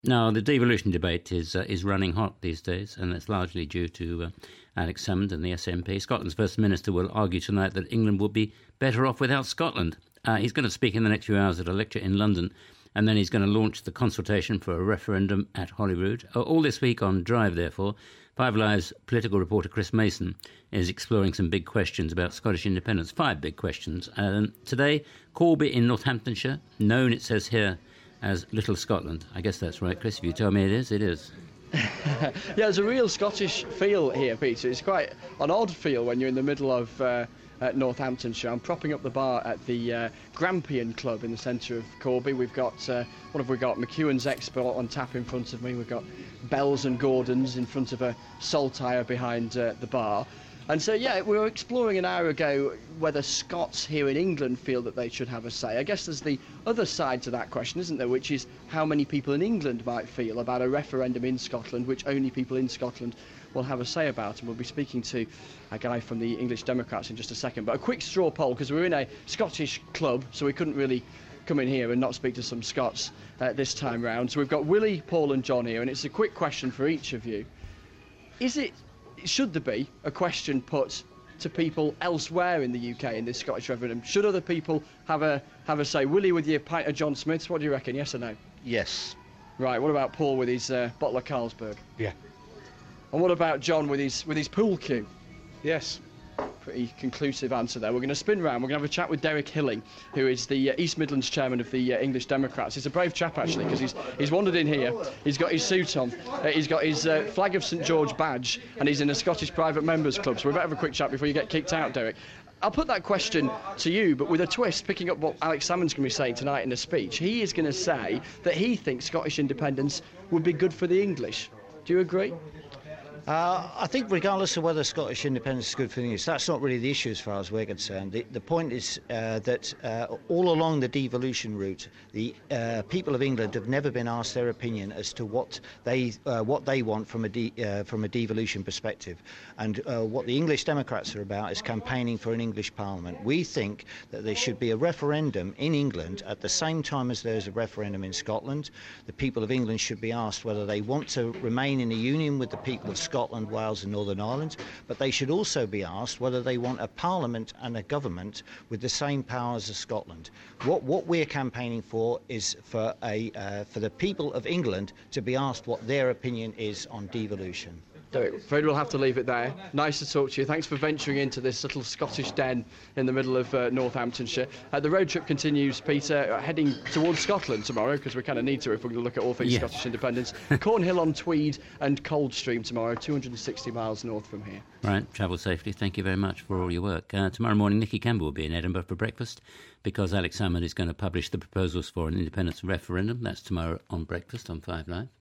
No, the devolution debate is running hot these days, and that's largely due to Alex Salmond and the SNP. Scotland's First Minister will argue tonight that England would be better off without Scotland. He's going to speak in the next few hours at a lecture in London, and then he's going to launch the consultation for a referendum at Holyrood. All this week on Drive, therefore, Five Live's political reporter Chris Mason is exploring some big questions about Scottish independence, 5 big questions. Today, Corby in Northamptonshire, known, it says here, as Little Scotland. I guess that's right, Chris. If you tell me it is, it is. Yeah, there's a real Scottish feel here, Peter. It's quite an odd feel when you're in the middle of Northamptonshire. I'm propping up the bar at the Grampian Club in the centre of Corby. We've got, what have we got? McEwan's Export on tap in front of me. We've got Bells and Gordon's in front of a Saltire behind the bar. And so, yeah, we were exploring an hour ago whether Scots here in England feel that they should have a say. I guess there's the other side to that question, isn't there, which is how many people in England might feel about a referendum in Scotland, which only people in Scotland will have a say about. And we'll be speaking to a guy from the English Democrats in just a second. But a quick straw poll, because we're in a Scottish club, so we couldn't really come in here and not speak to some Scots this time round. So we've got Willie, Paul and John here, and it's a quick question for each of you. Should there be a question put to people elsewhere in the UK in this Scottish referendum? Should other people have a say? Willie, with your pint of John Smith's, what do you reckon, yes or no? Yes. Right, what about Paul with his bottle of Carlsberg? Yeah. And what about John with his pool cue? Yes. Pretty conclusive answer there. We're going to spin round. We're going to have a chat with Derek Hilling, who is the East Midlands chairman of the English Democrats. He's a brave chap, actually, because he's wandered in here. He's got his suit on. He's got his Flag of St George badge, and he's in a Scottish Private Members Club. So we better have a quick chat before you get kicked out, Derek. I'll put that question to you, but with a twist, picking up what Alex Salmond's going to be saying tonight in the speech. He is going to say that he thinks Scottish independence would be good for the English. Do you agree? I think regardless of whether Scottish independence is good for the English, that's not really the issue as far as we're concerned. The point is that all along the devolution route, the people of England have never been asked their opinion as to what they want from a devolution perspective. And what the English Democrats are about is campaigning for an English Parliament. We think that there should be a referendum in England at the same time as there's a referendum in Scotland. The people of England should be asked whether they want to remain in a union with the people of Scotland, Wales and Northern Ireland, but they should also be asked whether they want a parliament and a government with the same powers as Scotland. What we're campaigning for is for the people of England to be asked what their opinion is on devolution. Afraid we'll have to leave it there. Nice to talk to you. Thanks for venturing into this little Scottish den in the middle of Northamptonshire. The road trip continues, Peter, heading towards Scotland tomorrow, because we kind of need to if we're going to look at all things Scottish independence. Cornhill on Tweed and Coldstream tomorrow, 260 miles north from here. Right, travel safely. Thank you very much for all your work. Tomorrow morning, Nicky Campbell will be in Edinburgh for breakfast, because Alex Salmond is going to publish the proposals for an independence referendum. That's tomorrow on Breakfast on 5 Live.